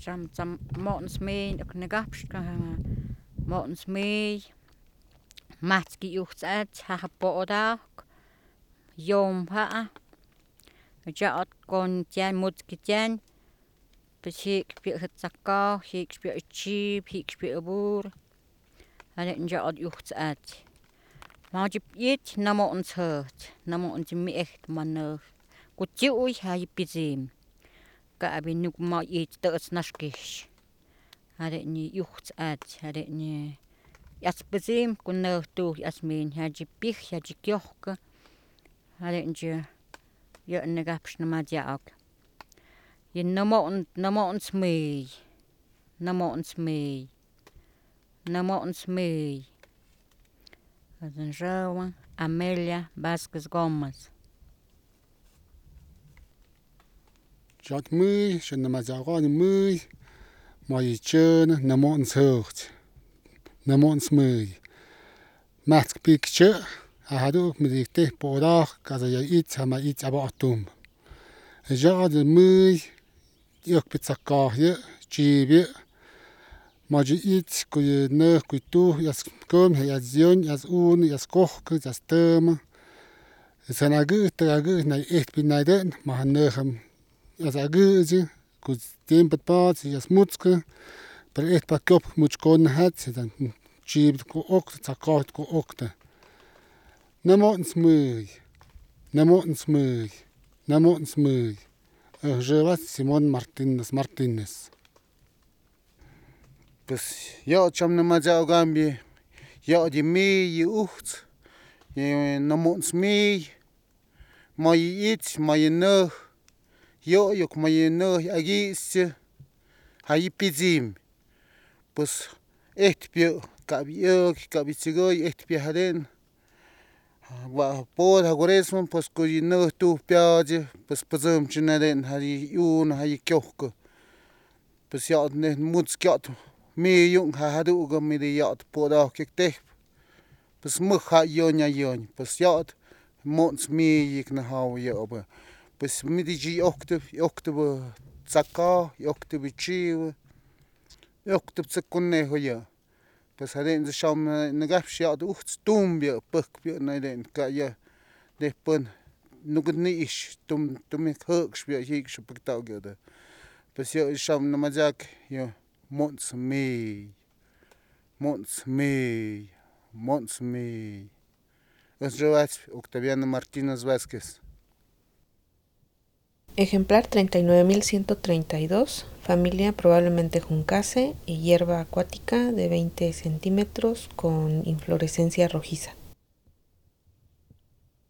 Sam Monsmei, Negapska, Monsmei, Matski Yuxat, Hapodak, Yom Ha, Jat con Jan Mutskijan, the Shakespeare Saka, Shakespeare Cheap, Shakespeare Boer, and it Jat Yuxat. Maar je eet na ons hurt, na ons me echt man. Goed je ooit ha je pizem. Ka abi nu ma eet dat naskish. Had het niet jucht uit, had het niet. As pizem kon nou toe as men had je pich, had je kjochke. Had het je je een gaps na ma jaak. Je na ons mee. Na ons mee. Na ons mee. Dat is een Amelia Vasquez Gomez. Jat mui, je na mazagan mui, maar je tjön na ons hoort. Na ons mui. Mask picture, had ook met die tech podag, als je iets, maar iets abatum. Ja, de mui, je pizzakahje, chibje. Maar je iets kun je neer kun je toe, je kom, je zion, je oen, je kochen, je stemmen. Het zijn agud, naar echt beneden, maar neer je agudje, kun je tempet paard, je smoetske, per echt pak op moet kon het, dan chib ko ook, zakkaat ko ook. Namens mui, namens mui, namens mui. Je was Simon Martinez. Pues yo cham na mazao gambi yo di mi yi ucht ye na mons mi ma yi it ma yi no yo yok ma yi no agis ha yi pizim pues echt kabi tsigoy echt pi haren wa pod hagoresman pues ko yi no tu piaje pues pazum chinaren ha yi un ha yi kyok pues yo ne muts kyot mi yung hahadu ga mi de yat poda kekte pues mukha yon pues yat mons mi yik na haw yoba pues mi di ji oktob tsaka oktob chiw oktob tsakunne hoya pues haren ze sham na gapsh yat ucht tumbia pukbia na den ka ya de pun nugut ni ish tum hukshbia yik shpukta gada pues yo sham na majak yo Mons me. Es Octaviano Martínez Vázquez. Ejemplar 39.132, familia probablemente Juncase y hierba acuática de 20 centímetros con inflorescencia rojiza.